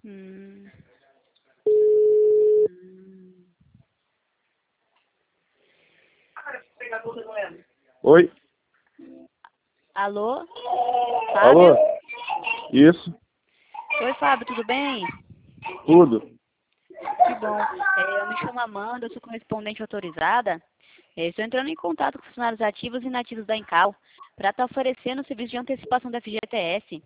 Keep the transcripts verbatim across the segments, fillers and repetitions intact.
Hum. Oi? Alô? Alô? Fábio? Isso? Oi, Fábio, tudo bem? Tudo? Que bom. É, eu me chamo Amanda, eu sou correspondente autorizada. É, estou entrando em contato com funcionários ativos e inativos da Encal para estar oferecendo o serviço de antecipação da F G T S.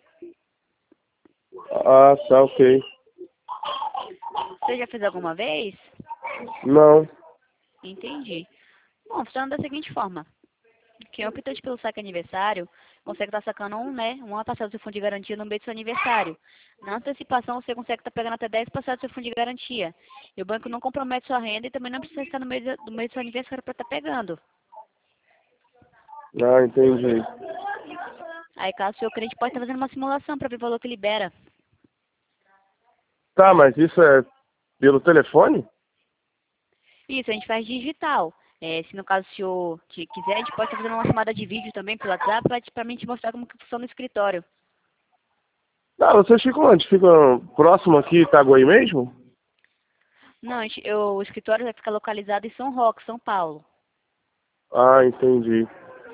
Ah, tá, ok. Você já fez alguma vez? Não. Entendi. Bom, funciona da seguinte forma. Quem optante pelo saque aniversário consegue estar sacando um, né, uma parcela do seu fundo de garantia no mês do seu aniversário. Na antecipação, você consegue estar pegando até dez parcelas do seu fundo de garantia. E o banco não compromete sua renda e também não precisa estar no mês do mês do seu aniversário para estar pegando. Ah, entendi. Aí, caso o seu cliente pode estar fazendo uma simulação para ver o valor que libera. Tá, mas isso é pelo telefone? Isso, a gente faz digital. É, se no caso o senhor te- quiser, a gente pode estar fazendo uma chamada de vídeo também pelo WhatsApp para mim te mostrar como que funciona o escritório. Ah, vocês ficam onde? Ficam próximo aqui, Itaguaí mesmo? Não, a gente, eu, o escritório vai ficar localizado em São Roque, São Paulo. Ah, entendi.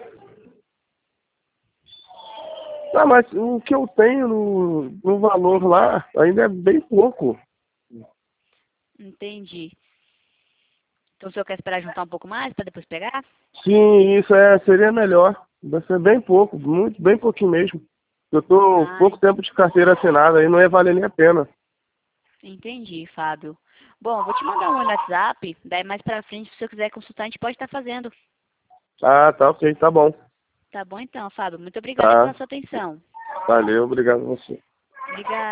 Ah, mas o que eu tenho no, no valor lá ainda é bem pouco. Entendi. Então o senhor quer esperar juntar um pouco mais para depois pegar? Sim, isso é, seria melhor. Vai ser bem pouco, muito, bem pouquinho mesmo. Eu tô Ah, pouco tempo de carteira assinada, aí não ia valer nem a pena. entendi, Fábio. Bom, vou te mandar um no WhatsApp, daí mais pra frente, se o senhor quiser consultar, a gente pode estar fazendo. Ah, tá, ok, tá bom. Tá bom então, Fábio. Muito obrigada pela Tá, sua atenção. valeu, obrigado a você. Obrigada.